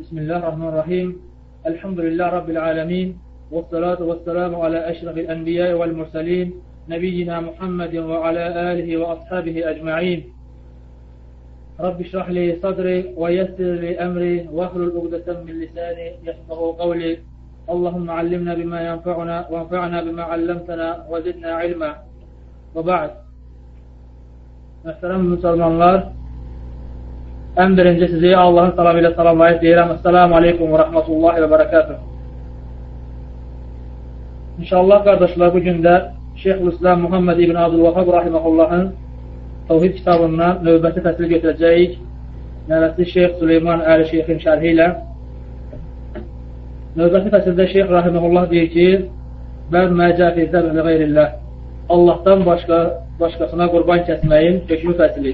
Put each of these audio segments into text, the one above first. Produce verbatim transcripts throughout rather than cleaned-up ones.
Bismillahirrahmanirrahim. Elhamdülillah Rabbil alemin. Və salatu və selamu alə əşrafil ənbiyyə vəl mursalin. Nəbiyyina Muhammedin və alə alihi və ashabihi əcma'in. Rabbi şrahli sadri və yessirli əmri və ahlul uqdatan min lisani yafqahu qawli. Allahumma allimna bima yanfa'una və anfa'na bima 'allamtana və zidna ilma. Və ba'd. Möhtərəm müsəlmanlar, ən birinci sizi Allahın salamı ilə salamlayıb deyirəm. Esselamu aleykum və rəhmətullahi və bərəkatuhu. İnşallah qardaşlar, bugün də Şeyxülislam Muhammed ibn Abdülvahhab rahiməhullahın Təvhid kitabından növbəti fəsli götürəcəyik. Nəvəsi Şeyx Süleyman Əli Şeyxin şərhi ilə. Növbəti fəsildə Şeyx rahiməhullah deyir ki, Bəb məcəfizdə və qeyrillah, Allahdan başqa, başqasına qurban kəsməyin hökmü fəsili.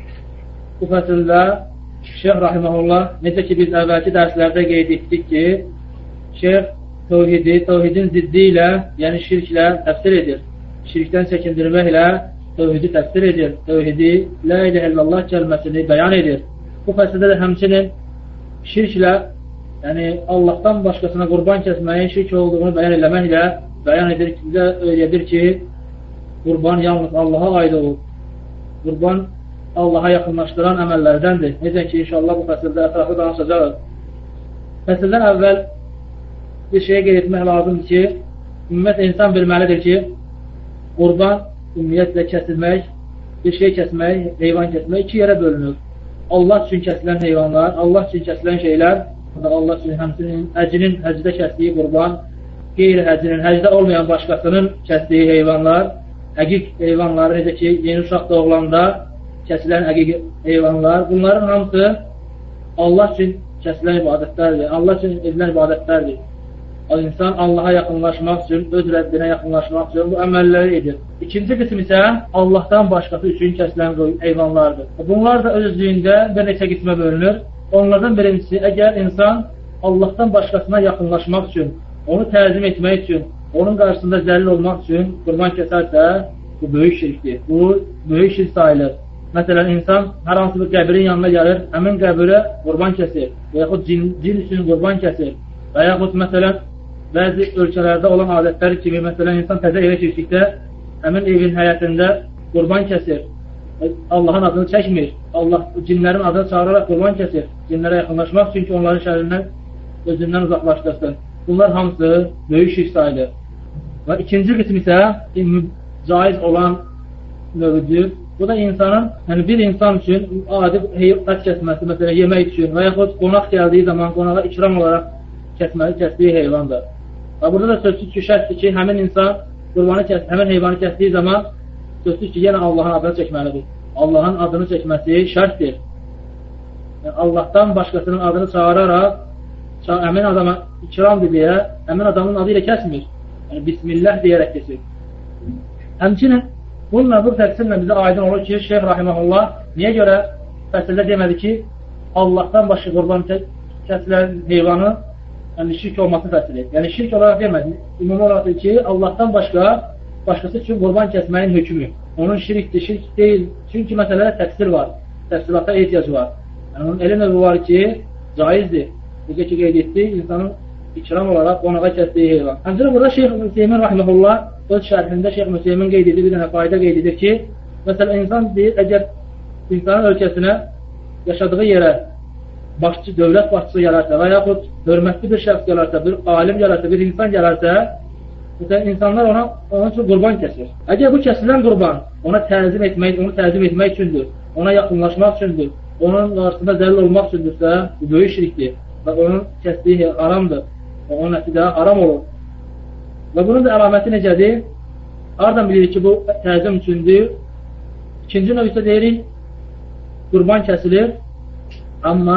Bu fəsildə Şeyx rahiməhullah, necə ki biz əvvəlki dərslərdə qeyd etdik ki, Şeyx təvhidi, təvhidin ziddi ilə, yəni şirklə təfsir edir. Şirkdən çəkindirməklə təvhidi təfsir edir. Təvhidi, la ilahe illallah kəlməsini bəyan edir. Bu fəsildə də həmçinin şirklə, yəni Allahdan başqasına qurban kəsməyin şirk olduğunu bəyan eləməklə bəyan edir, öyrədir ki, qurban yalnız Allaha aid olur. Qurban Allaha yaxınlaşdıran əməllərdəndir. Necə ki, inşallah bu fəsildə ətrafı danışacağız. Fəsildən əvvəl bir şeyə qeyd etmək lazımdır ki, ümumiyyət insan bilməlidir ki, qurban ümumiyyətlə kəsilmək, bir şey kəsmək, heyvan kəsmək iki yerə bölünür. Allah üçün kəsilən heyvanlar, Allah üçün kəsilən şeylər, Allah üçün həmsinin həcinin, həcdə kəsdiyi qurban, qeyri-həcinin, həcdə olmayan başqasının kəsdiyi heyvanlar, əqiq heyvanları, necə ki, yeni uşaq doğulanda kəsilən əqiq heyvanlar, bunların hamısı Allah üçün kəsilən ibadətlərdir, Allah üçün edilən ibadətlərdir. İnsan Allaha yaxınlaşmaq üçün, öz Rəbbinə yaxınlaşmaq üçün bu əməlləri edir. İkinci qism isə Allahdan başqası üçün kəsilən heyvanlardır. Bunlar da özlüyündə bir neçə qismə bölünür. Onlardan birincisi, əgər insan Allahdan başqasına yaxınlaşmaq üçün, onu təzim etmək üçün, onun qarşısında zəlil olmaq üçün qurban kəsərsə, bu böyük şirkdir. Bu, böyük şirk sayılır. Məsələn, insan hər hansı bir qəbrin yanına gəlir, həmin qəbirə qurban kəsir və yaxud cin, cin üçün qurban kəsir və yaxud, məsələn, bəzi ölkələrdə olan adətləri kimi, məsələn, insan təzə evə keçdikdə həmin evin həyətində qurban kəsir. Allahın adını çəkmir. Allah cinlərin adını çağıraraq qurban kəsir. Cinlərə yaxınlaşmaq üçün ki, onların şərindən özündən uzaqlaşdırsın. Bunlar hamısı böyük şirk sayılır. Və ikinci qism isə caiz olan növüdür. Bu da insanın, yəni bir insan üçün adi ət kəsməsi, məsələn, yemək üçün və yaxud qonaq gəldiyi zaman qonağa ikram olaraq kəsməli, kəsdiyi heyvandır. Və burada da sözsüz ki, şərtdir ki, həmin insan qurbanı kəs, həmin heyvanı kəsdiyi zaman sözsüz ki, yenə Allahın adını çəkməlidir. Allahın adını çəkməsi şərtdir. Yəni, Allahdan başqasının adını çağıraraq, ça həmin adama ikramdır deyə, həmin adamın adı ilə kəsmir. Yəni, Bismillah deyərək kesir. Həmçinin, bununla bu təqsimlə bizə aydın olur ki, Şeyx rahiməhullah niyə görə fəsildə demədi ki, Allahdan başqa qurban kəsilən heyvanı yəni şirk olması fəsilir. Yəni şirk olaraq demədi. Ümumi olaraq ki, Allahdan başqa başqası üçün qurban kəsməyin hökmü. Onun şirkdir, şirk deyil. Çünki məsələdə təfsir var. Təfsirata ehtiyac var. Yəni onun elə növü var ki, caizdir. Necə ki qeyd etdi, insanın ikram olaraq qonağa kəsdiyi heyvan. Həmçinin burada Şeyx Müseymin rahiməhullah öz şərhində Şeyx Müseymin qeyd edir, bir dənə fayda qeyd edir ki, məsələn, insan deyir, əgər insanın ölkəsinə, yaşadığı yerə başçı, dövlət başçısı gələrsə və yaxud hörmətli bir şəxs gələrsə, bir alim gələrsə, bir insan gələrsə, məsələn, insanlar ona, onun üçün qurban kəsir. Əgər bu kəsilən qurban ona təzim etmək, onu təzim etmək üçündür, ona yaxınlaşmaq üçündür, onun qarşısında zəlil olmaq üçündürsə, bu böyük şirkdir və onun kəsdiyi haramdır və onun əti də haram olur. Və bunun da əlaməti necədir? Hardan bilirik ki, bu təzim üçündür? İkinci növ isə deyirik, qurban kəsilir, amma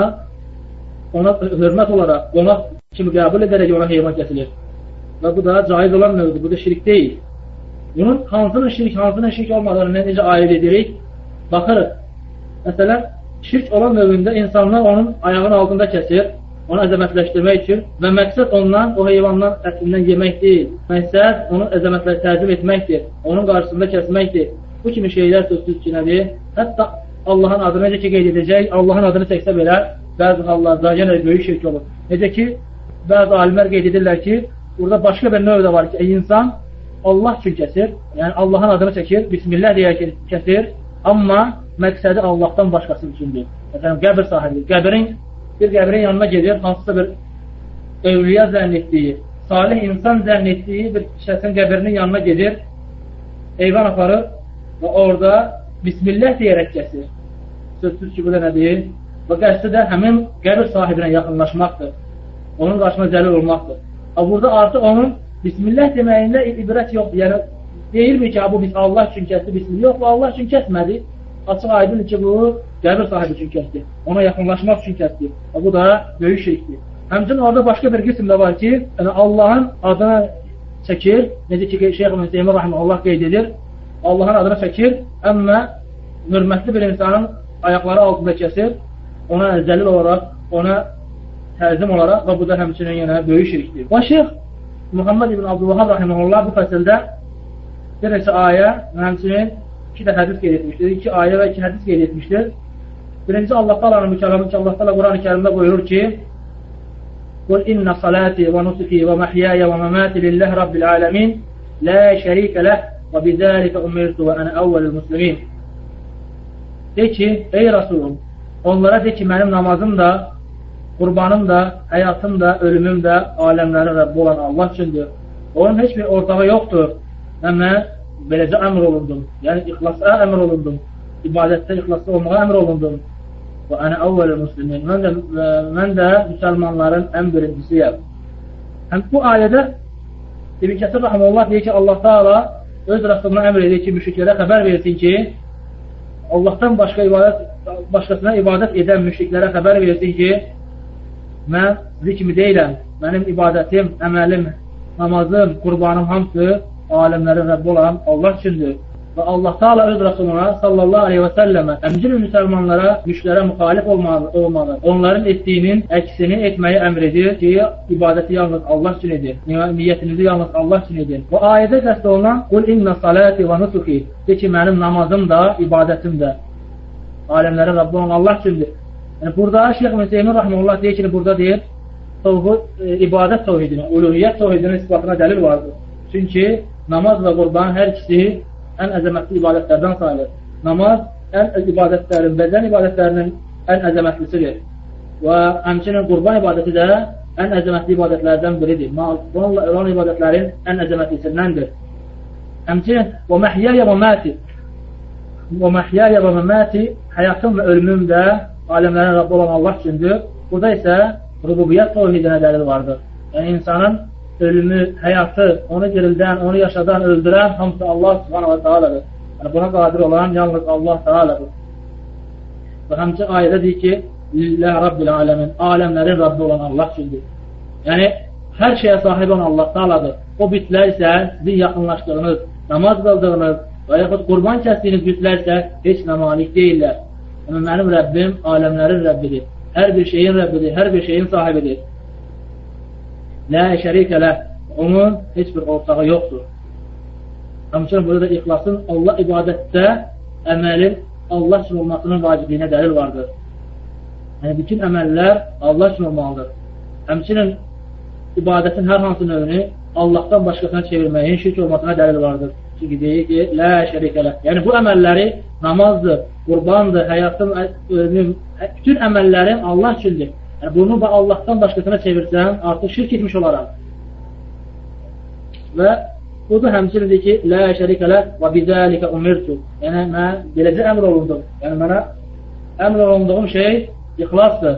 ona hörmət olaraq, qonaq kimi qəbul edərək ona heyvan kəsilir. Və bu da caiz olan növdür, bu da şirk deyil. Bunun hansının şirk, hansının şirk olmadığını necə ayırt edirik? Baxırıq. Məsələn, şirk olan növündə insanlar onun ayağının altında kəsir, onu əzəmətləşdirmək üçün və məqsəd ondan, o heyvandan ətindən yemək deyil. Məqsəd onu əzəmətlə təzim etməkdir, onun qarşısında kəsməkdir. Bu kimi şeylər sözsüz ki, nədir? Hətta Allahın adını necə ki qeyd edəcək, Allahın adını çəksə belə, bəzi hallarda yenə böyük şirk olur. Necə ki, bəzi alimlər qeyd edirlər ki, burada başqa bir növ də var ki, insan Allah üçün kəsir, yəni Allahın adını çəkir, Bismillah deyək kəsir, amma məqsədi Allahdan başqası üçündür. Məsələn, qəbir sahibidir. Qəbirin, bir qəbirin yanına gedir, hansısa bir övliya zənn etdiyi, salih insan zənn etdiyi bir şəxsin qəbirinin yanına gedir, eyvan aparır və orada Bismillah deyərək kəsir. Sözsüz ki, bu da nədir? Və qəsdi də həmin qəbir sahibinə yaxınlaşmaqdır. Onun qarşısına cəlil olmaqdır. Burada artıq onun Bismillah deməyində ibrət yoxdur. Yəni, deyilmir ki, bu biz Allah üçün kəsdi, Bismillah yox, bu Allah üçün kəsmədi. Açıq aydın ki, bu qəbir sahibi üçün kəsdi. Ona yaxınlaşmaq üçün kəsdi. Bu da böyük şirkdir. Həmçinin orada başqa bir qism də var ki, yəni Allahın adına çəkir, necə ki, Şeyx Müseymin Rahiməhullah qeyd edir, Allahın adına çəkir, əmmə hörmətli bir insanın ayaqları altında kəsir, ona zəlil olaraq, ona təzim olaraq və bu da həmçinin yenə böyük şirkdir. Və Şeyx Muhammed ibn Abdülvahhab Rahiməhullah bu fəsildə bir neçə ayə, həmçinin iki də hədis qeyd etmişdir, iki ayə və iki hədis qeyd etmişdir. Birinci Allah Taala'nın mükaləmi ki, Allah Taala Quran-ı Kərimdə buyurur ki, قل إن صلاتي ونسكي ومحياي ومماتي لله رب العالمين لا شريك له وبذلك أمرت وأنا أول المسلمين. De ki, ey Resulüm, onlara de ki, mənim namazım da, qurbanım da, həyatım da, ölümüm də aləmlərin Rəbbi olan Allah üçündür. Onun heç bir ortağı yoxdur. Və mən beləcə əmr olundum. Yəni, ixlasla əmr olundum. İbadətdə ixlasla olmağa əmr olundum. Və ənə əvvəl-i muslimin. Mən də, mən də müsəlmanların ən birincisiyəm. Həm bu ayədə İbn Kəsir Rahiməhullah deyir ki, Allah Taala öz Rəsuluna əmr edir ki, müşriklərə xəbər versin ki, Allahdan başqa ibadət, başqasına ibadət edən müşriklərə xəbər versin ki, mən sizi kimi deyiləm, mənim ibadətim, əməlim, namazım, qurbanım hamısı aləmlərin Rəbbi olan Allah üçündür. Və Allah Taala öz Rəsuluna sallallahu aleyhi və səlləmə əmcil müsəlmanlara, müşriklərə müxalif olmalı, olmalı, onların etdiyinin əksini etməyi əmr edir ki, ibadəti yalnız Allah üçün edir, niyyətinizi yalnız Allah üçün edir. Bu ayədə qəsd olunan qul inna salati və nusuki, de ki, mənim namazım da, ibadətim də aləmlərin Rəbbi olan Allah üçündür. Yəni, burada Şeyx Müseymin Rahiməhullah deyir ki, burada deyir, tövhid, e, ibadət tövhidini, uluhiyyət tövhidinin isbatına dəlil vardır. Çünki namaz və qurban hər ikisi ən əzəmətli ibadətlərdən sayılır. Namaz ən ibadətlərin, bədən ibadətlərinin ən əzəmətlisidir. Və həmçinin qurban ibadəti də ən əzəmətli ibadətlərdən biridir. Bununla olan ibadətlərin ən əzəmətlisindəndir. Həmçinin və məhiyyəyə və məti və məhiyyəyə və məti həyatım və ölümüm də aləmlərin Rəbbi olan Allah üçündür. Burada isə rububiyyət tövhidinə dəlil vardır. Yəni insanın ölümü, həyatı, onu dirildən, onu yaşadan, öldürən hamısı Allah Subhanahu wa Ta'aladır. Yəni buna qadir olan yalnız Allah Ta'aladır. Və həmçə ayədə deyir ki, Lillah Rabbil Alemin, aləmlərin Rabbi olan Allah üçündür. Yəni hər şeyə sahib olan Allah Ta'aladır. O bütlər isə sizin yaxınlaşdığınız, namaz qıldığınız və yaxud qurban kəsdiyiniz bütlər isə heç nə malik deyirlər. Yəni mənim Rəbbim aləmlərin Rəbbidir. Hər bir şeyin Rəbbidir, hər bir şeyin sahibidir. Lə şərikə ləh, onun heç bir ortağı yoxdur. Həmçinin burada da ixlasın Allah ibadətdə əməlin Allah üçün olmasının vacibliyinə dəlil vardır. Yəni bütün əməllər Allah üçün olmalıdır. Həmçinin ibadətin hər hansı növünü Allahdan başqasına çevirməyin şirk olmasına dəlil vardır. Çünki deyir ki, lə şərikə ləh. Yəni bu əməlləri namazdır, qurbandır, həyatım, ölümüm, bütün əməllərim Allah üçündür. Yəni, bunu Allahdan başqasına çevirsən, artıq şirk etmiş olaram. Və bu da həmçindir ki, Lə şərikə ləh və bizəlikə umirtu. Yəni, mən beləcə əmr olundum. Yəni, mənə əmr olunduğum şey ixlasdır.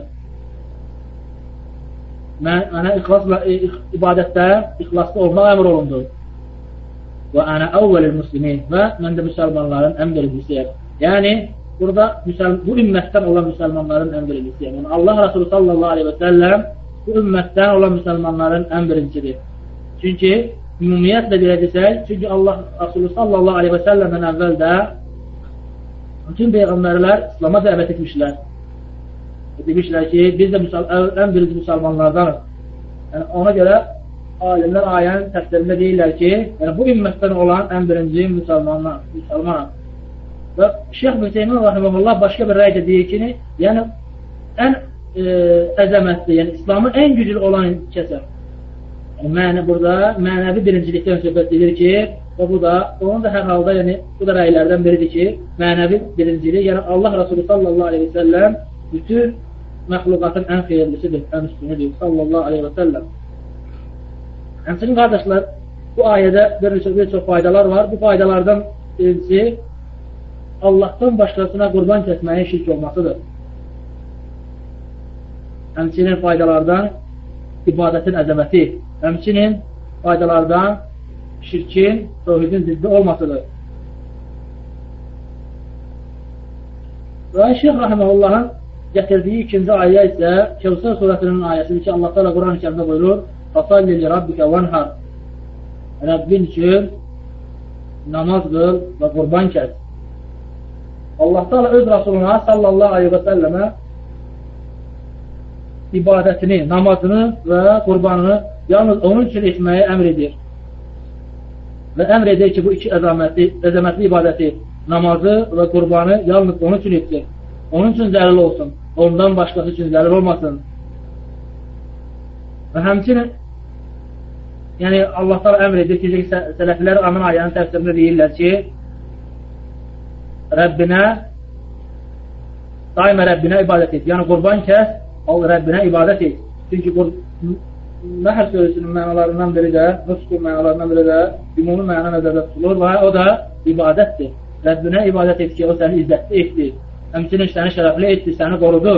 Mən, mənə ixlasla, ibadətdə, ixlaslı olmaq əmr olundu. Və ənə əvvəlil muslimin. Və mən də müsəlmanların ən birincisiyəm. Yəni, burada bu ümmətdən olan müsəlmanların ən birincisiyəm. Yəni, Allah Resulü sallallahu aleyhi və səlləm bu ümmətdən olan müsəlmanların ən birincisidir. Çünki ümumiyyətlə belə desək, çünki Allah Resulü sallallahu aleyhi və səlləmdən əvvəl də bütün peyğəmbərlər İslam'a dəvət etmişlər. Demişlər ki, biz də ən birinci müsəlmanlardanıq. Yəni, ona görə alimlər ayənin təfsirində deyirlər ki, yəni, bu ümmətdən olan ən birinci müsəlmanam. Və Şeyx Müseymin Rahiməhullah başqa bir rəydə deyir ki, yəni ən e, əzəmətli, yəni İslamın ən güclü olan kəsə. Yəni, mənə burada mənəvi birincilikdən söhbət edir ki, və bu da, onun da hər halda, yəni, bu da rəylərdən biridir ki, mənəvi birincilik, yəni Allah Rasulü sallallahu aleyhi və səlləm bütün məxluqatın ən xeyirlisidir, ən üstünüdür, sallallahu aleyhi və səlləm. Həmçinin qardaşlar, bu ayədə bir çox, bir çox faydalar var. Bu faydalardan birincisi, Allahdan başqasına qurban kəsməyin şirk olmasıdır. Həmçinin faydalardan ibadətin əzəməti, həmçinin faydalardan şirkin, tövhidin ziddi olmasıdır. Və Şeyx Rahiməhullahın gətirdiyi ikinci ayə isə Kəvsər surəsinin ayəsidir ki, Allah Teala Quran-ı Kərimdə buyurur: "Fasalli li rabbika vanhar." Rəbbin üçün namaz qıl və qurban kəs. Allah Teala öz Rasuluna sallallahu aleyhi və səlləmə ibadətini, namazını və qurbanını yalnız onun üçün etməyi əmr edir. Və əmr edir ki, bu iki əzəmətli, əzəmətli ibadəti, namazı və qurbanı yalnız onun üçün etsin. Onun üçün zəlil olsun. Ondan başqası üçün zəlil olmasın. Və həmçinin yəni Allah Teala əmr edir ki, sələflər Amin ayənin təfsirində deyirlər ki, Rəbbinə daima Rəbbinə ibadət et. Yəni qurban kəs, Rəbbinə ibadət et. Çünki Nəhl surəsinin mənalarından biri də, Nusqun mənalarından biri də ümumi məna nəzərdə tutulur və o da ibadətdir. Rəbbinə ibadət et ki, o səni izzətli etdi. Həmçinin səni şərəfli etdi, səni qorudu.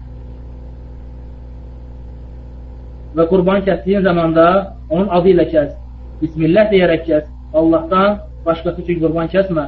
Və qurban kəsdiyin zamanda onun adı ilə kəs. Bismillah deyərək kəs. Allahdan başqası üçün qurban kəsmə.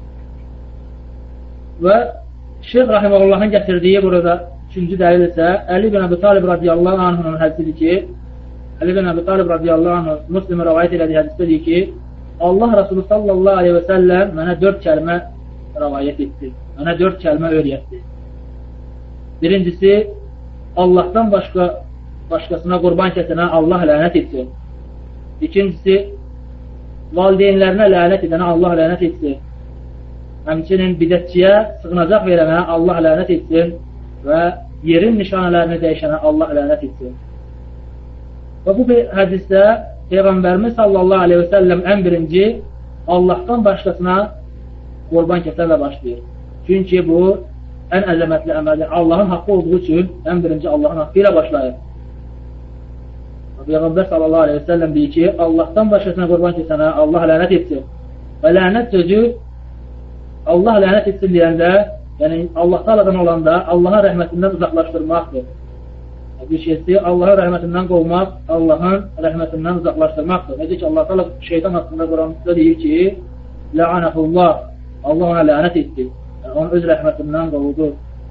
Və Şeyx Rahiməhullahın gətirdiyi burada üçüncü dəlil isə Əli bin Əbi Talib radiyallahu anh'ın hədisidir ki, Əli bin Əbi Talib radiyallahu anh Müslimə rəvayət elədiyi hədisdə deyir ki, Allah Rasulü sallallahu aleyhi və səlləm mənə dörd kəlmə rəvayət etdi. Mənə dörd kəlmə öyrətdi. Birincisi, Allahdan başqa başqasına qurban kəsənə Allah lənət etsin. İkincisi, valideynlərinə lənət edənə Allah lənət etsin. Həmçinin bidətçiyə sığınacaq verənə Allah lənət etsin və yerin nişanələrini dəyişənə Allah lənət etsin. Və bu hədisdə Peyğəmbərimiz sallallahu aleyhi və səlləm ən birinci Allahdan başqasına qurban kəsərlə başlayır. Çünki bu ən əzəmətli əməldir. Allahın haqqı olduğu üçün ən birinci Allahın haqqı ilə başlayır. Peyğəmbər sallallahu aleyhi və səlləm deyir ki, Allahdan başqasına qurban kəsənə Allah lənət etsin. Və lənət sözü Allah lənət etsin deyəndə, yəni Allah Taala'dan olanda Allahın rəhmətindən uzaqlaşdırmaqdır. Bir şeysi Allahın rəhmətindən qovmaq, Allahın rəhmətindən uzaqlaşdırmaqdır. Necə ki, Allah Taala şeytan haqqında Quranda deyir ki, La'anəhullah, Allah ona lənət etdi. Yəni, onu öz rəhmətindən qovdu.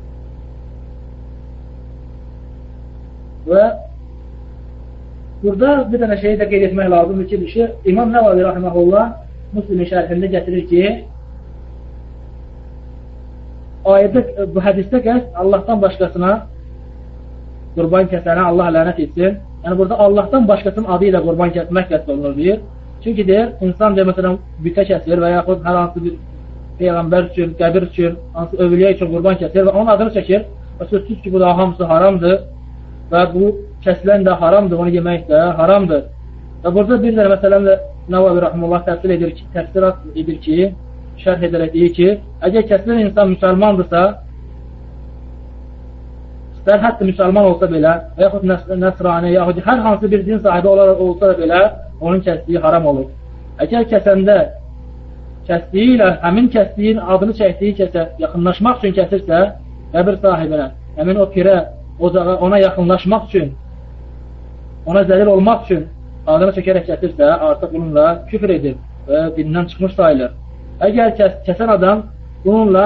Və burada bir dənə şeyi də qeyd etmək lazımdır ki, şey, İmam Nəvavi rahiməhullah Müslimin şərhində gətirir ki, ayədə, bu hədisdə qəsd Allahdan başqasına qurban kəsənə Allah lənət etsin. Yəni burada Allahdan başqasının adı ilə qurban kəsmək qəsd olunur deyir. Çünki deyir, insan deyir, məsələn, bütə kəsir və yaxud hər hansı bir Peyğəmbər üçün, qəbir üçün, hansı övliyə üçün qurban kəsir və onun adını çəkir və sözsüz ki, bu da hamısı haramdır və bu kəsilən də haramdır, onu yemək də haramdır. Və burada bir dənə məsələn Nəvavi rahimehullah təfsir edir ki, təfsir edir ki, şərh edərək deyir ki, əgər kəsilən insan müsəlmandırsa, istər hətta müsəlman olsa belə, və yaxud nəsrani, yaxud hər hansı bir din sahibi olaraq olsa da belə, onun kəsdiyi haram olur. Əgər kəsəndə kəsdiyi ilə həmin kəsdiyin adını çəkdiyi kəsə yaxınlaşmaq üçün kəsirsə, qəbir sahibinə, həmin o pirə, ocağa, ona yaxınlaşmaq üçün, ona zəlil olmaq üçün adını çəkərək kəsirsə, artıq bununla küfr edir və dindən çıxmış sayılır. Əgər kəs, kəsən adam bununla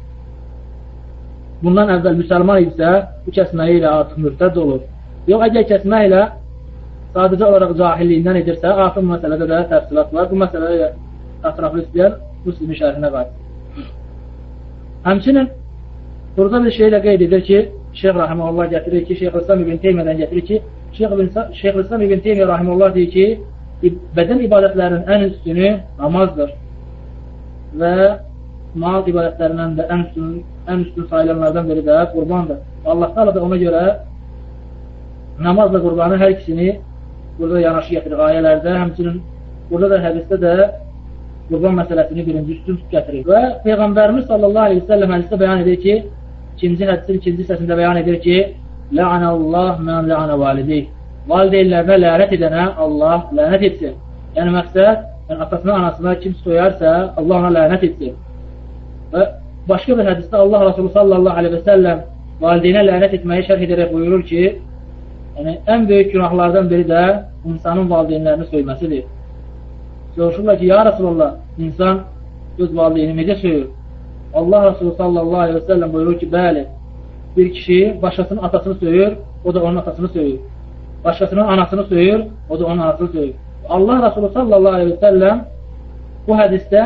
bundan əvvəl müsəlman isə bu kəsməyi ilə artıq mürtəd olur. Yox, əgər kəsmək ilə sadəcə olaraq cahilliyindən edirsə, artıq bu məsələdə də təfsilat var. Bu məsələyə ətraflı istəyən Müslimin şərhinə qayıdır. Həmçinin burada bir şey də qeyd edir ki, Şeyx Rahiməhullah gətirir ki, Şeyxülislam İbn Teymiyədən gətirir ki, Şeyxülislam İbn Teymiyyə Rahiməhullah deyir ki, bədən ibadətlərinin ən üstünü namazdır. Və mal ibadətlərindən də ən üstün, ən üstün sayılanlardan biri də qurbandır. Allah Teala da ona görə namazla qurbanı hər ikisini burada yanaşı gətirir ayələrdə, həmçinin burada da hədisdə də qurban məsələsini birinci üstün gətirir. Və Peyğəmbərimiz sallallahu aleyhi ve sellem hədisdə bəyan edir ki, ikinci hədisin ikinci hissəsində bəyan edir ki, La'anallah mən la'ana valideyh. Valideynlərinə lənət edənə Allah lənət etsin. Yəni məqsəd, yəni atasına, anasına kim soyarsa Allah ona lənət etsin. Və başqa bir hədisdə Allah Resulü sallallahu aleyhi ve sellem valideynə lənət etməyi şərh edərək buyurur ki, yəni ən böyük günahlardan biri də insanın valideynlərini söyməsidir. Soruşurlar ki, ya Resulullah, insan öz valideyni necə söyür? Allah Resulü sallallahu aleyhi ve sellem buyurur ki, bəli, bir kişi başqasının atasını söyür, o da onun atasını söyür. Başqasının anasını söyür, o da onun anasını söyür. Allah Resulü sallallahu aleyhi ve sellem bu hədisdə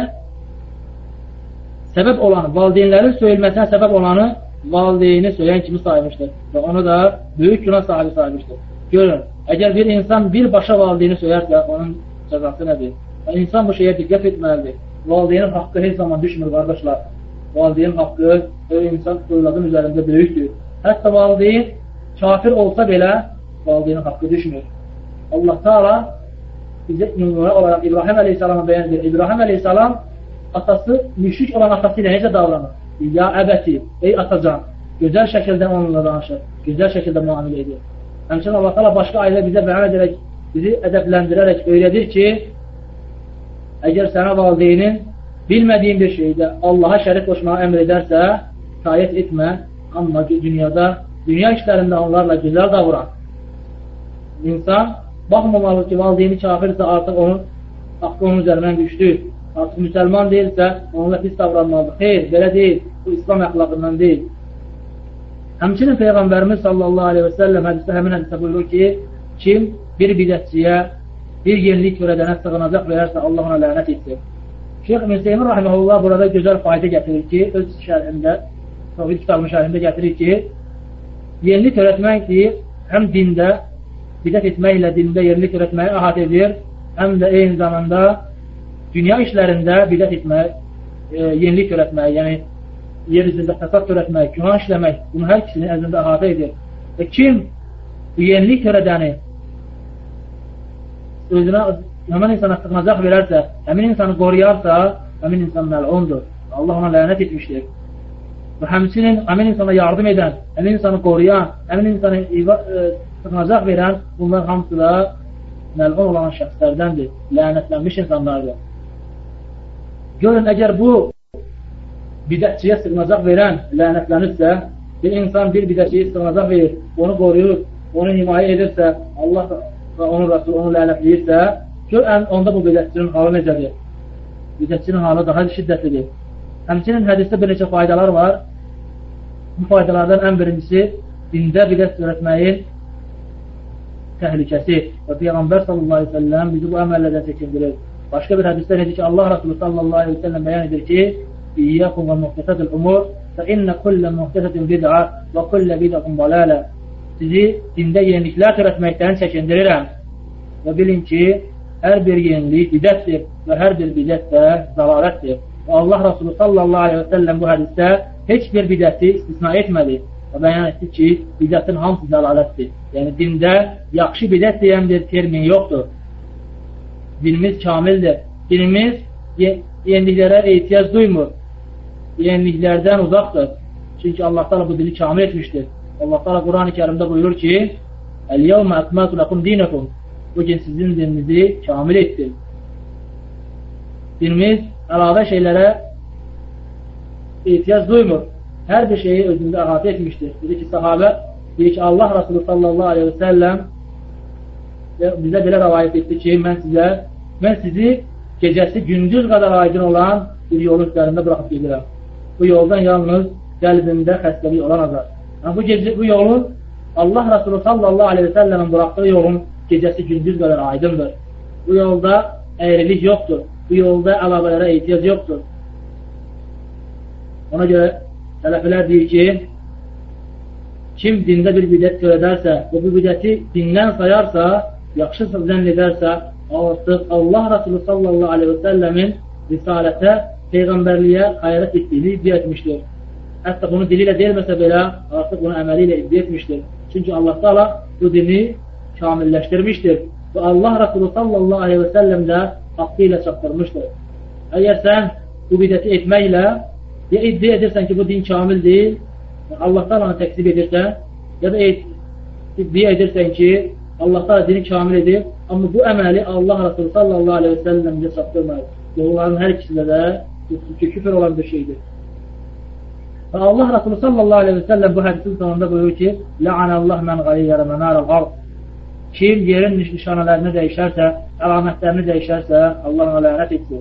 səbəb olanı, valideynlərin söyülməsinə səbəb olanı valideyni söyləyən kimi saymışdır. Və onu da böyük günah sahibi saymışdır. Görün, əgər bir insan birbaşa valideyni söyərsə, onun cəzası nədir? Və insan bu şeyə diqqət etməlidir. Valideynin haqqı heç zaman düşmür, qardaşlar. Valideynin haqqı insan övladın üzərində böyükdür. Hətta valideyn kafir olsa belə valideynin haqqı düşmür. Allah Teala bizə nümunə olaraq İbrahim Aleyhisselam'a bəyan edir. İbrahim Aleyhisselam atası, müşrik olan atası ilə necə davranır? Ya əbəti, ey atacan, gözəl şəkildə onunla danışır, gözəl şəkildə müamilə edir. Həmçinin Allah Teala başqa ayədə bizə bəyan edərək, bizi ədəbləndirərək öyrədir ki, əgər sənə valideynin bilmədiyin bir şeydə Allaha şərik qoşmağa əmr edərsə, şayət etmə, amma dünyada, dünya işlərində onlarla gözəl davran. İnsan baxmamalı ki, valideyni kafirsə artıq onun haqqı onun üzərindən güçlü, artıq müsəlman deyilsə onunla pis davranmalıdır. Xeyr, belə deyil, bu İslam əxlaqından deyil. Həmçinin Peyğəmbərimiz sallallahu aleyhi ve sellem hədisdə həmin hədisdə buyurur ki, kim bir bidətçiyə, bir yenilik törədənə sığınacaq verərsə Allah ona lənət etsin. Şeyx Müseymin rahiməhullah burada gözəl fayda gətirir ki, öz şərhində, Tavhid kitabının şərhində gətirir ki, yenilik törətmək deyir, həm dində, bidət etməklə dində yenilik törətməyi əhatə edir, həm də eyni zamanda dünya işlərində bidət etmək, e, yenilik törətmək, yəni yer üzrində fəsad törətmək, günah işləmək, bunu hər ikisini əzində əhatə edir. Və kim bu yenilik törədəni özünə, həmin insana sığınacaq verərsə, həmin insanı qoruyarsa, həmin insan məlundur. Allah ona lənət etmişdir. Və həmçinin həmin insana yardım edən, həmin insanı qoruyan, həmin insanı e, sığınacaq verən, bunlar hamısı da məlun olan şəxslərdəndir, lənətlənmiş insanlardır. Görün, əgər bu bidətçiyə sığınacaq verən lənətlənirsə, bir insan bir bidətçiyə sığınacaq verir, onu qoruyur, onu himayə edirsə, Allah və onun Rasulü onu lənətləyirsə, gör, onda bu bidətçinin halı necədir? Bidətçinin halı daha şiddətlidir. Həmçinin hədisdə bir neçə faydalar var. Bu faydalardan ən birincisi, dində bidət törətməyin təhlükəsi. Və Peyğəmbər sallallahu aleyhi ve sellem bizi bu əməllərdən çəkindirir. Başqa bir hədisdə nedir ki, Allah Rasulü sallallahu aleyhi ve sellem bəyan edir ki, İyyəkum və muhtəsədül umur və innə kullə muhtəsədül bid'a və kullə bid'atun dalalə. Sizi dində yeniliklər törətməkdən çəkindirirəm və bilin ki, hər bir yenilik bidətdir və hər bir bidət də dalalətdir. Və Allah Rasulü sallallahu aleyhi ve sellem bu hədisdə heç bir bidəti istisna etmədi və bəyan etdi ki, bidətin hamısı dalalətdir. Yəni, dində yaxşı bidət deyən bir termin yoxdur. Dinimiz kamildir. Dinimiz yeniliklərə ehtiyac duymur. Yeniliklərdən uzaqdır. Çünki Allah Teala bu dini kamil etmişdir. Allah Teala Quran-ı Kerimdə buyurur ki, "El-yevmə əkməltu lakum dinakum." Bugün sizin dininizi kamil etdim. Dinimiz əlavə şeylərə ehtiyac duymur. Hər bir şeyi özündə əhatə etmişdir. Dedi ki, sahabə, deyir ki, Allah Rasulü sallallahu aleyhi ve sellem bizə belə rəvayət etdi ki, mən sizə, mən sizi gecəsi gündüz qədər aydın olan bir yolun üzərində bıraxıb gedirəm. Bu yoldan yalnız qəlbində xəstəlik olanacaq. Yəni, bu, gece, bu yolun Allah Rasulü sallallahu aleyhi ve sellemin bıraktığı yolun gecəsi gündüz qədər aydındır. Bu yolda əyrilik yoxdur. Bu yolda əlavələrə ehtiyac yoxdur. Ona görə sələflər deyir ki, kim dində bir bidət törədərsə və bu bidəti dindən sayarsa, yaxşı zənn edərsə, artıq Allah Rasulü sallallahu aleyhi ve sellemin risalətə Peyğəmbərliyə xəyanət etdiyini iddia etmişdir. Hətta bunu dili ilə deyilməsə belə, artıq bunu əməli ilə iddia etmişdir. Çünki Allah Teala bu dini kamilləşdirmişdir. Və Allah Resulü sallallahu aleyhi və səlləm də haqqı ilə çatdırmışdır. Əgər sən bu bidəti etməklə ya iddia edirsən ki, bu din kamil deyil, Allah Teala'nı təksib edirsən, ya da iddia edirsən ki, Allah Teala dini kamil edir, amma bu əməli Allah Resulü sallallahu aleyhi və səlləmcə çatdırmayır. Bunların hər ikisində də küfür olan bir şeydir. Və Allah Resulü sallallahu aleyhi və səlləm bu hədisin sonunda buyurur ki, La'anallah mən qayyərə mənərəl ard. Kim yerin nişanələrini dəyişərsə, əlamətlərini dəyişərsə, Allah ona lənət etsin.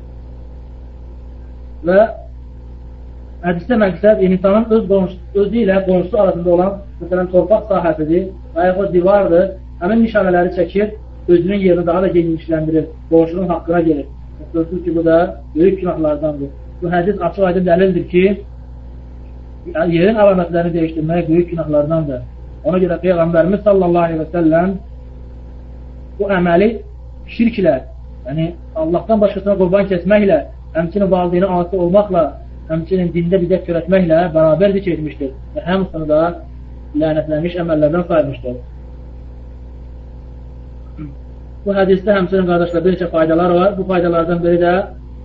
Və hədisdə məqsəd insanın öz qonşusu, özü ilə qonşusu arasında olan, məsələn, torpaq sahəsidir və yaxud divardır, həmin nişanələri çəkir, özünün yerini daha da genişləndirir, qonşunun haqqına gelir. Gördük ki, bu da böyük günahlardandır. Bu hədis açıq aydın dəlildir ki, yerin əlamətlərini dəyişdirmək böyük günahlardandır. Ona görə Peyğəmbərimiz sallallahu aleyhi və səlləm bu əməli şirklə, yəni Allahdan başqasına qurban kəsməklə, həmçinin valideyni asi olmaqla, həmçinin dində bidət törətməklə bərabər zikr etmişdir və həmçini da lənətlənmiş əməllərdən saymışdır. Bu hədisdə həmçinin qardaşlar bir neçə faydalar var. Bu faydalardan biri də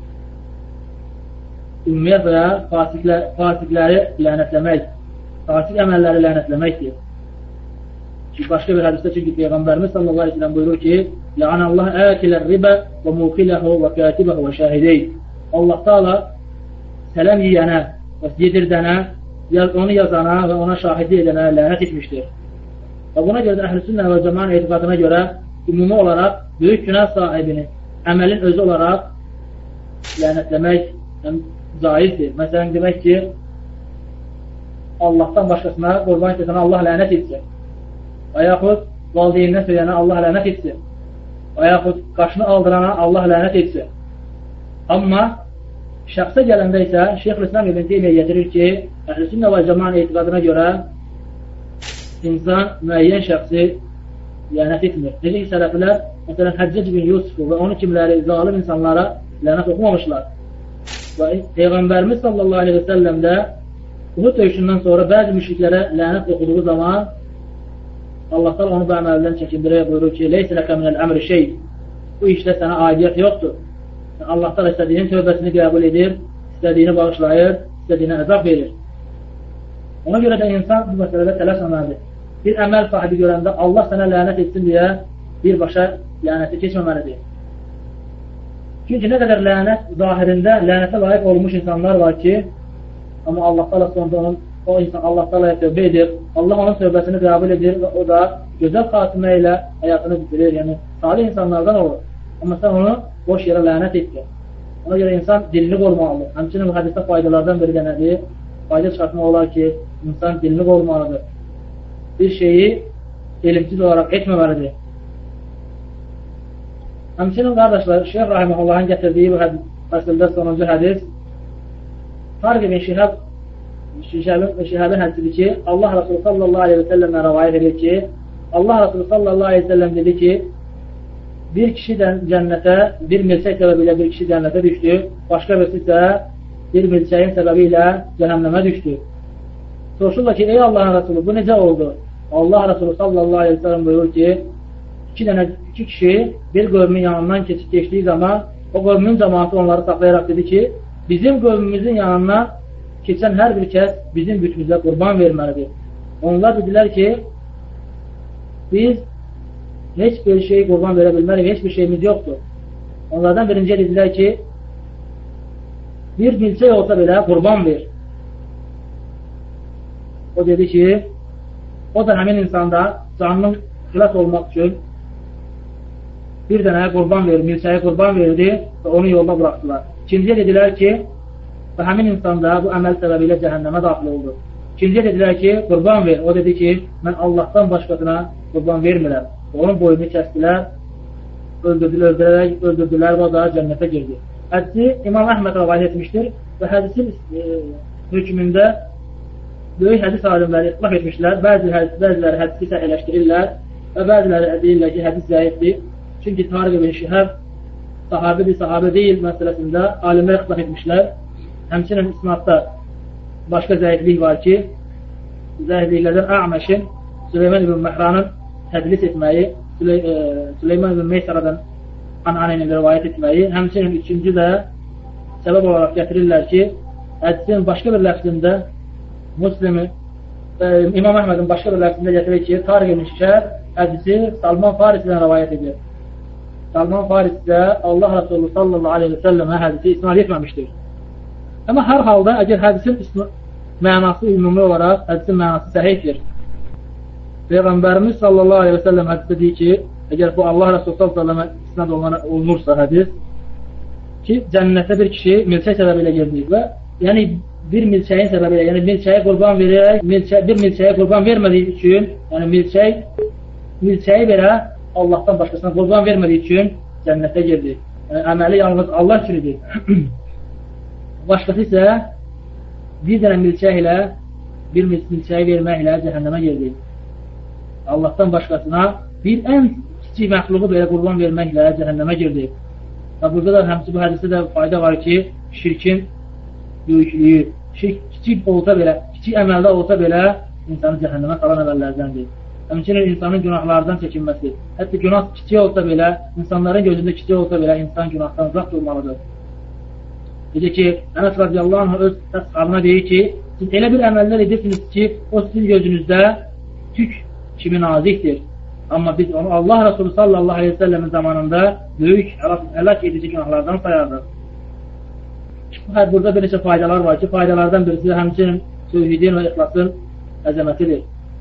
ümumiyyət və ya fasiqləri lənətləmək, fasik əməlləri lənətləməkdir. Çünki başqa bir hədisdə çünki Peyğəmbərimiz sallallahu aleyhi ve sellem buyurur ki, La'anallah əkilər ribə və muqiləhu və kətibəhu və şəhidey. Allah Teala sələm yiyənə və yedirdənə, onu yazana və ona şahidlik edənə lənət etmişdir. Və buna görə də Əhl-i Sünnə və Cəmaənin etiqadına görə ümumi olaraq böyük günah sahibini əməlin özü olaraq lənətləmək caizdir. Məsələn, demək ki, Allahdan başqasına qurban kəsənə Allah lənət etsin. Və yaxud valideynindən söylənə Allah lənət etsin. Və yaxud qaşını aldırana Allah lənət etsin. Amma şəxsə gələndə isə Şeyx İslam İbn Teymiyyə getirir ki, Əhl-i Sünnə və Cəmaənin etiqadına görə insan müəyyən şəxsi lənət etmir. Necə ki, sələflər, məsələn, Həccac bin Yusufu və onun kimləri zalim insanlara lənət oxumamışlar. Və Peyğəmbərimiz sallallahu aleyhi və səlləm də Uhud döyüşündən sonra bəzi müşriklərə lənət oxuduğu zaman Allah Teala onu bu əməldən çəkindirək buyurur ki, Leysə ləkə minəl əmri şey. Bu işdə sənə aidiyyət yoxdur. Allah Teala istədiyinin tövbəsini qəbul edir, istədiyini bağışlayır, istədiyini əzab verir. Ona görə də insan bu məsələdə tələsməməlidir. Bir əməl sahibi görəndə Allah sənə lənət etsin deyə birbaşa lənəti keçməməlidir. Çünki nə qədər lənət zahirində lənətə layiq olmuş insanlar var ki, amma Allah Teala sonunda onun, o insan Allah Teala'ya tövbə edir, Allah onun tövbəsini qəbul edir və o da gözəl xatimə ilə həyatını bitirir, yəni salih insanlardan olur. Amma sən onu boş yerə lənət etdir. Ona görə insan dilini qorumalıdır. Həmçinin bu hədisdə faydalardan biri də nədir? Fayda çıxartmaq olar ki, insan dilini qorumalıdır. Bir şeyi elimsiz olaraq etməməlidir. Həmçinin qardaşlar, Şeyh Rahiməhullahın gətirdiyi bu fəsildə sonuncu hədis Tariq ibn Şihab Şihabın hədisidir ki, Allah Resulü sallallahu aleyhi ve sellem'ə rəvayət edir ki, Allah Resulü sallallahu aleyhi ve sellem dedi ki, bir kişi cənnətə, bir milçək səbəbilə bir kişi cənnətə düşdü, başqa birisi isə bir milçəyin səbəbi ilə cəhənnəmə düşdü. Soruşurlar ki, ey Allah'ın Resulü, bu necə oldu? Allah Resulü sallallahu aleyhi ve sellem buyurur ki, iki, dənə, iki kişi bir qövmün yanından keçib geçdiği zaman o qövmün cəmaatı onları saxlayaraq dedi ki, bizim qövmümüzün yanından keçən hər bir kəs bizim bütümüzə qurban verməlidir. Onlar dedilər ki, biz heç bir şey qurban verə bilmərik, heç bir şeyimiz yoxdur. Onlardan birinci dedilər ki, bir milçək olsa belə qurban ver. O dedi ki, o da həmin insanda canının xilas olmaq üçün bir dənəyə qurban verir, milçəyə qurban verdi və onu yolda bıraxdılar. İkinciyə dedilər ki, və həmin insanda bu əməl səbəbilə cəhənnəmə daxil oldu. İkinciyə dedilər ki, qurban ver. O dedi ki, mən Allahdan başqasına qurban vermirəm. Onun boyunu kəsdilər, öldürdülər, öldürdülər və o da cənnətə girdi. Hədisi İmam Əhməd rəvayət etmişdir və hədisin e, hökmündə böyük hədis alimləri ixtilaf etmişlər. Bəzi hədis, bəziləri hədisi səhihləşdirirlər və bəziləri deyirlər ki, hədis zəifdir. Çünki Tariq ibn Şihab sahabidir, sahabi deyil məsələsində alimlər ixtilaf etmişlər. Həmçinin isnadda başqa zəiflik var ki, zəifliklərdən A'məşin Süleyman ibn Məhranın tədlis etməyi, Süley e, Süleyman ibn Meysaradan ananəni rivayət etməyi, həmçinin üçüncü də səbəb olaraq gətirirlər ki, hədisin başqa bir ləfzində Müslimi, e, İmam Əhmədin başqa bir ləfzində gətirir ki, Tariq-i Şikər hədisi Salman Farisidən rivayət edir. Salman Faris isə Allah Resulü sallallahu aleyhi ve sellemə hədisi isnad etməmişdir. Amma hər halda əgər hədisin mənası ümumi olaraq hədisin mənası səhihdir. Peyğəmbərimiz sallallahu aleyhi ve sellem hədisdə deyir ki, əgər bu Allah Resulü sallallahu aleyhi ve sellemə isnad olunursa hədis ki, cənnətə bir kişi milçək səbəbilə girdik və yəni bir milçəyin səbəbilə, yəni milçəyə qurban verərək, milçə, bir milçəyə qurban vermədiyi üçün, yəni milçək, milçəyi verə Allahdan başqasına qurban vermədiyi üçün cənnətə girdi. Yəni, əməli yalnız Allah üçündür. Başqası isə bir dənə milçək ilə, bir milçəyi verməklə cəhənnəmə girdi. Allahdan başqasına bir ən kiçik məxluqu belə qurban verməklə cəhənnəmə girdi. Və burada da həmçə bu hədisdə də fayda var ki, şirkin böyüklüyü, şirk kiçik olsa belə, kiçik əməldə olsa belə insanı cəhənnəmə salan əməllərdəndir. Həmçinin insanın günahlardan çəkinməsi, hətta günah kiçik olsa belə, insanların gözündə kiçik olsa belə insan günahdan uzaq durmalıdır. Necə ki, Ənəs radiyallahu anh öz əshabına deyir ki, siz elə bir əməllər edirsiniz ki, o sizin gözünüzdə tük kimi nazikdir. Amma biz onu Allah Resulü sallallahu aleyhi ve sellemin zamanında böyük, həlak edici günahlardan sayardıq. Burada bir neçə faydalar var ki, faydalardan birisi həmçinin tövhidin və ixlasın əzəmətidir.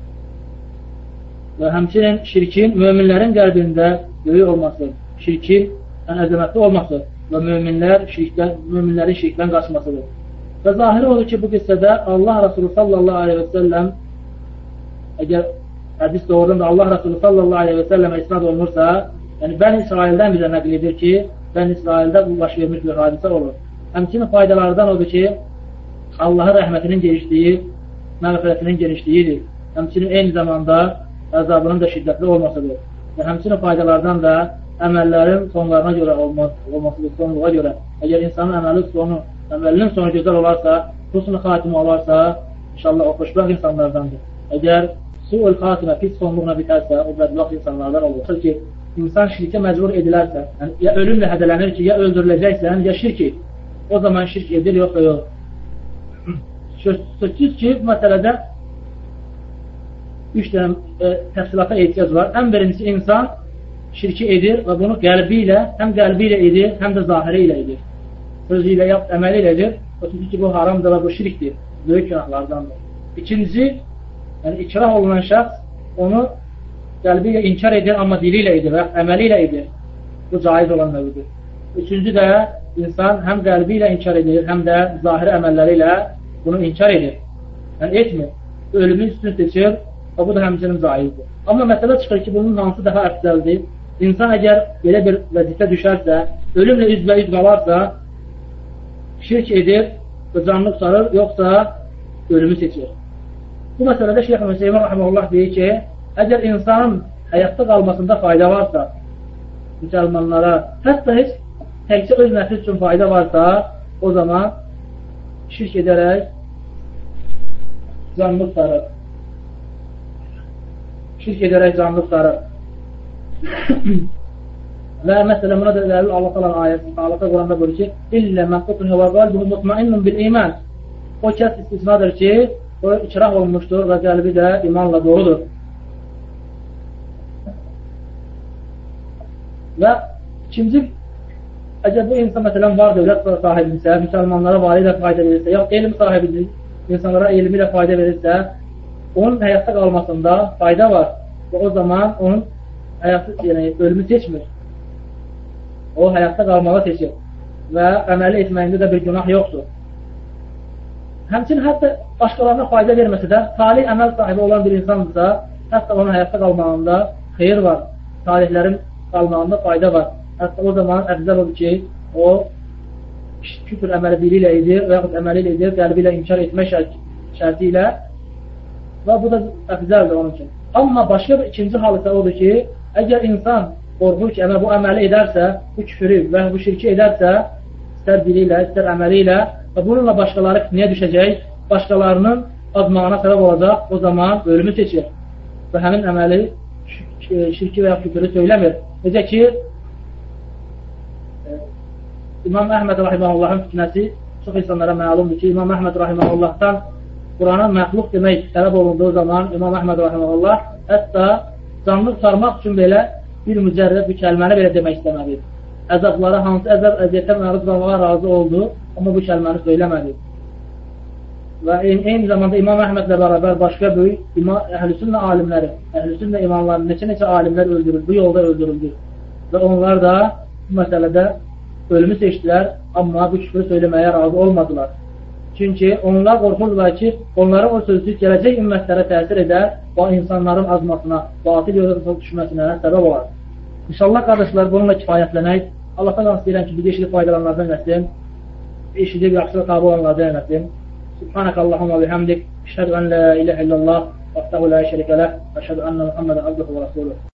Və həmçinin şirkin möminlərin qəlbində böyük olması, şirkin əzəmətli olması və möminlər şirkdən, möminlərin şirkdən qaçmasıdır. Və zahiri olur ki, bu qissədə Allah Resulü sallallahu aleyhi ve sellem əgər hədis doğrudan da Allah Resulü sallallahu aleyhi ve sellemə isnad olunursa, yəni Bəni İsraildən bizə nəql edir ki, Bəni İsraildə bu baş vermiş bir hadisə olur. Həmçinin faydalardan odur ki, Allahın rəhmətinin genişliyi, məğfirətinin genişliyidir. Həmçinin eyni zamanda əzabının da şiddətli olmasıdır. Və həmçinin faydalardan da əməllərin sonlarına görə olmasıdır, sonluğa görə. Əgər insanın əməli sonu, əməlinin sonu gözəl olarsa, husn-u xatimə olarsa, inşallah o xoşbəxt insanlardandır. Əgər su-ul xatimə pis sonluğuna bitərsə, o bədbəxt insanlardan olur. Ki, insan şirkə məcbur edilərsə, yəni, ya ölümlə hədələnir ki, ya öldürüləcəksən, ya şirk et. O zaman şirk edir, yoxsa yox. Sözsüz ki, bu məsələdə üç dənə e, təfsilata ehtiyac var. Ən birincisi insan şirki edir və bunu qəlbi ilə, həm qəlbi ilə edir, həm də zahiri ilə edir. Sözü ilə, yaxud əməli ilə edir. O çünki ki, bu haramdır və bu şirkdir. Böyük günahlardandır. İkinci, yəni ikrah olunan şəxs onu qəlbi ilə inkar edir, amma dili ilə edir və əməli ilə edir. Bu caiz olan mövzudur. Üçüncü də insan həm qəlbi ilə inkar edir, həm də zahiri əməlləri ilə bunu inkar edir. Yəni etmir. Ölümün üstünü seçir və bu da həmçinin caizdir. Amma məsələ çıxır ki, bunun hansı daha əfsəldir? İnsan əgər belə bir vəzifə düşərsə, ölümlə üzbə-üz qalarsa, şirk edir və canını qurtarır, yoxsa ölümü seçir. Bu məsələdə Şeyx Müseymin Rahiməhullah deyir ki, əgər insanın həyatda qalmasında fayda varsa, müsəlmanlara, hətta heç təkcə öz nəfsi üçün fayda varsa, o zaman şirk edərək canını qurtarır. Şirk edərək canını qurtarır. Və məsələn, buna da dəlil Allah talan ayəsi, Allah Quranda buyurur ki, İllə mən qutun və qalbuhu mutmainnun bil iman. O kəs istisnadır ki, o ikrah olmuşdur və qəlbi də imanla doludur. Və ikinci, əgər bu insan məsələn var dövlət sahibinsə, müsəlmanlara vali ilə fayda verirsə, yaxud elm sahibidir, insanlara elmi ilə fayda verirsə, onun həyatda qalmasında fayda var və o zaman onun həyatı, yəni ölümü seçmir. O həyatda qalmağı seçir və əməli etməyində də bir günah yoxdur. Həmçinin hətta başqalarına fayda verməsə də, salih əməl sahibi olan bir insandırsa, hətta onun həyatda qalmağında xeyir var, salihlərin qalmağında fayda var. Hətta o zaman əfzəl olur ki, o küfür əməli dili ilə edir və yaxud əməli ilə edir, qəlbi ilə inkar etmək şərti ilə və bu da əfzəldir onun üçün. Amma başqa bir ikinci hal isə odur ki, əgər insan qorxur ki, əgər bu əməli edərsə, bu küfürü və bu şirki edərsə, istər dili ilə, istər əməli ilə və bununla başqaları fitnəyə düşəcək, başqalarının azmağına səbəb olacaq, o zaman ölümü seçir və həmin əməli şirki və ya küfürü söyləmir. Necə ki, İmam Əhməd Rahiməhullahın fitnəsi çox insanlara məlumdur ki, İmam Əhməd Rahiməhullahdan Qurana məxluq demək tələb olunduğu zaman İmam Əhməd Rahiməhullah hətta canlı tutarmaq üçün belə bir mücərrəd bir kəlməni belə demək istəmədi. Əzablara, hansı əzab, əziyyətə məruz qalmağa razı oldu, amma bu kəlməni söyləmədi. Və eyni zamanda İmam Əhmədlə bərabər başqa böyük əhl-i-sünnə alimləri, əhl-i-sünnə imamları neçə-neçə alimlər öldürüldü, bu yolda öldürüldü. Və onlar da bu məsələdə ölümü seçdilər, amma bu küfrü söyləməyə razı olmadılar. Çünki onlar qorxurdular ki, onlara o sözlük gələcək ümmətlərə təsir edər və insanların azmasına, batıl yolda düşməsinə səbəb olar. İnşallah qardaşlar, bununla kifayətlənək. Allah'tan qansı deyirəm ki, bir eşidib faydalanlardan eləsin, eşidib yaxşıda tabi olanlardan eləsin. Subhanək Allahumma və həmdik, əşhədu ən la iləhə illallah, vəxtəhu la şərikə ləh, və əşhədu ənə Muhammedən abduhu və rasuluh.